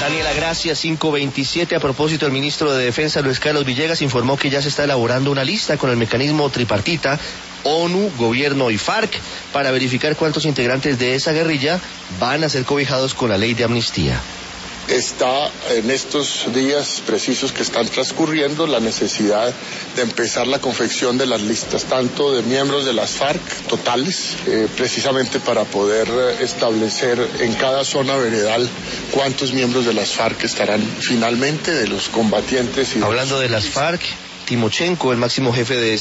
Daniela, gracias. 5:27. A propósito, el ministro de Defensa, Luis Carlos Villegas, informó que ya se está elaborando una lista con el mecanismo tripartita, ONU, Gobierno y FARC, para verificar cuántos integrantes de esa guerrilla van a ser cobijados con la ley de amnistía. Está en estos días precisos que están transcurriendo la necesidad de empezar la confección de las listas, tanto de miembros de las FARC totales, precisamente para poder establecer en cada zona veredal cuántos miembros de las FARC estarán finalmente, de los combatientes. Hablando de las FARC, Timochenko, el máximo jefe de